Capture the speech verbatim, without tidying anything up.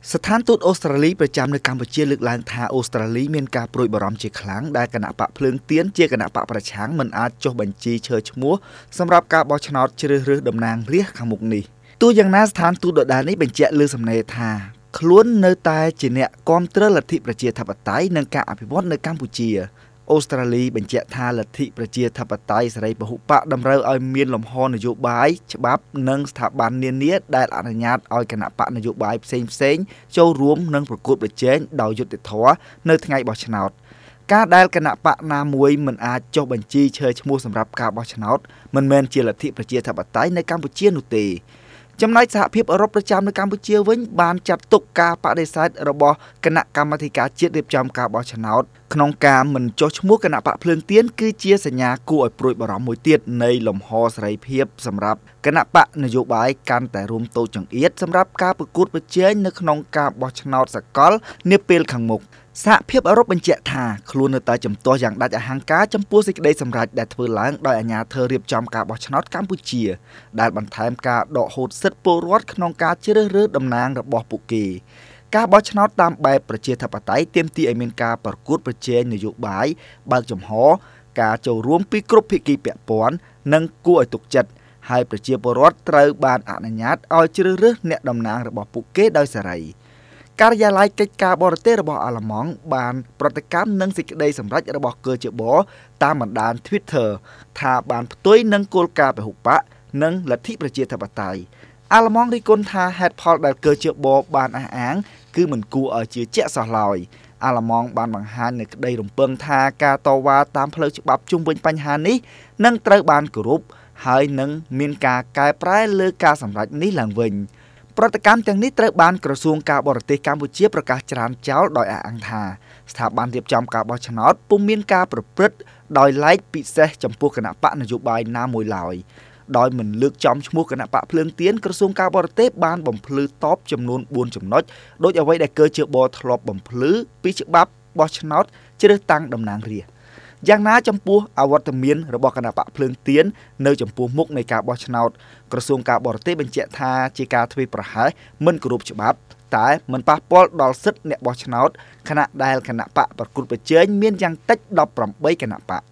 ស្ថានទូតអូស្ត្រាលីប្រចាំនៅកម្ពុជាលើកឡើងថាអូស្ត្រាលីមានការព្រួយបារម្ភជាខ្លាំងដែលគណៈបកភ្លើងទៀនជាគណៈបកប្រឆាំងមិនអាចចុះបញ្ជីឈើឈ្មោះសម្រាប់ការបោះឆ្នោតជ្រើសរើសតំណាងរាស្ត្រខាងមុខនេះទោះយ៉ាងណាស្ថានទូតដដែលនេះបញ្ជាក់លើសំណេរថាខ្លួននៅតែជាអ្នកគាំទ្រលទ្ធិប្រជាធិបតេយ្យនិងការអភិវឌ្ឍនៅកម្ពុជាអូស្ត្រាលីបញ្ជាក់ថាលទ្ធិប្រជាធិបតេយ្យសេរីពហុបកតម្រូវឲ្យមានលំហនយោបាយច្បាប់និងស្ថាប័ននានាដែលអនុញ្ញាតឲ្យគណៈបកនយោបាយផ្សេងផ្សេងចូលរួមនិងប្រកួតប្រជែងដោយយុត្តិធម៌នៅថ្ងៃបោះឆ្នោតការដែលគណៈបកណាមួយមិនអាចចុះបញ្ជីឈើឈ្មោះសម្រាប់ការបោះឆ្នោតមិនមែនជាលទ្ធិប្រជាធិបតេយ្យនៅកម្ពុជានោះទេចំណែកសហភាពអឺរ៉ុបប្រចាំនៅកម្ពុជាវិញបានចាត់ទុកការបដិសេធរបស់គណៈកម្មាធិការជាតិរៀបចំការបោះឆ្នោតក្នុងការមិនចុះឈ្មោះគណៈបកភ្លើងទៀនគឺជាសញ្ញាគួរឲ្យព្រួយបារម្ភមួយទៀតនៃលំហសេរីភាពសម្រាប់គណៈបកនយោបាយកាន់តែរួមតូចចង្អៀតសម្រាប់ការប្រកួតប្រជែងនៅក្នុងការបោះឆ្នោតសកលនាពេលខាងមុខសហភាពអឺរ៉ុបបញ្ជាក់ថាខ្លួននៅតែជំទាស់យ៉ាងដាច់អហង្ការចំពោះសេចក្តីសម្រេចដែលធ្វើឡើងដោយអាជ្ញាធររៀបចំការបោះឆ្នោតកម្ពុជាដែលបន្ថែមការដកហូតសិទ្ធិពលរដ្ឋក្នុងការជ្រើសរើសតំណាងរបស់ពួកគេការបោះឆ្នោតតាមបែបប្រជាធិបតេយ្យទាមទារឲ្យមានការប្រកួតប្រជែងនយោបាយបើកចំហការចូលរួមពីគ្រប់ភាគីពាក់ព័ន្ធនិងគួរឲ្យទុកចិត្តហើយប្រជាពលរដ្ឋត្រូវបានអនុញ្ញាតឲ្យជ្រើសរើសអ្នកតំណាងរបស់ពួកគេដោយសេរីការិយាល័យកិច្ចការបរទេសរបស់អាល្លឺម៉ង់បានប្រតិកម្មនឹងសេចក្តីសម្រេចរបស់ក ជ ប តាមបណ្ដាញ Twitter ថាបានផ្ទុយនឹងគោលការណ៍ពហុបកនិងលទ្ធិប្រជាធិបតេយ្យអាល្លឺម៉ង់រិះគន់ថាហេតុផលដែលក ជ ប បានអះអាងគឺមិនគួរឲ្យជឿជាក់សោះឡើយអាល្លឺម៉ង់បានបង្ហាញនូវក្តីរំពឹងថាការតវ៉ាតាមផ្លូវច្បាប់ជុំវិញបញ្ហានេះនឹងត្រូវបានគោរពហើយនឹងមានការកែប្រែលើការសម្រេចនេះឡើងវិញប្រតិកម្មទាំងនេះត្រូវបានក្រសួងការបរទេសកម្ពុជាប្រកាសច្រានចោលដោយអះអាងថាស្ថាប័នរៀបចំការបោះឆ្នោតពុំមានការប្រព្រឹត្តដោយឡែកពិសេសចំពោះគណៈបកនយោបាយណាមួយឡើយដោយមិនលើកចំឈ្មោះគណៈបកភ្លើងទៀនក្រសួងការបរទេសបានបំភ្លឺតបចំនួនបួនចំណុចដោយអ្វីដែលក ជ ប ធ្លាប់បំភ្លឺពីច្បាប់បោះឆ្នោតជ្រើសតាំងតំណាងរាស្ត្រយ៉ាងណាចំពោះអវត្តមានរបស់គណៈបកភ្លើងទៀននៅចំពោះមុខនៃការបោះឆ្នោតក្រសួងការបរទេសបញ្ជាក់ថាជាការធ្វើប្រហែសមិនគោរពច្បាប់តែមិនប៉ះពាល់ដល់សិទ្ធិអ្នកបោះឆ្នោតខណៈដែលគណៈបកប្រកួតប្រជែងមានយ៉ាងតិចដប់ប្រាំបីគណៈបក